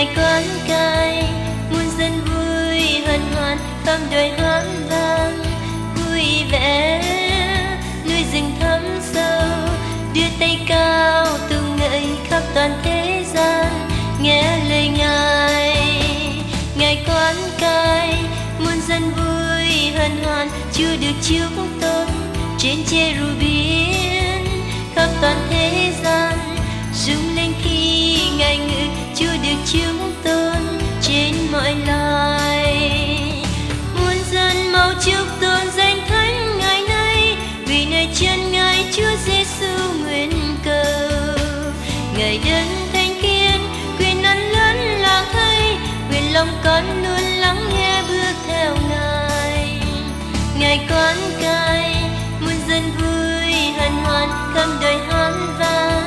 Ngài con cai muôn dân vui hân hoan khắp đời hát vang vui vẻ núi rừng thắm sâu đưa tay cao tung ngợi khắp toàn thế gian nghe lời Ngài. Ngài con cai muôn dân vui hân hoan Chúa được chúc tôn trên cherubim khắp toàn thế gian rung lên khi Ngài ngự. Chúa được chúc tôn trên mọi loài. Muôn dân mau chúc tôn danh thánh Ngài nay vì nơi chân Ngài Chúa Giêsu nguyện cầu. Ngài đấng thánh khiết quyền năng lớn lao thay nguyện lòng con luôn lắng nghe bước theo Ngài. Ngài con cai muôn dân vui hân hoan khắp đời hát vang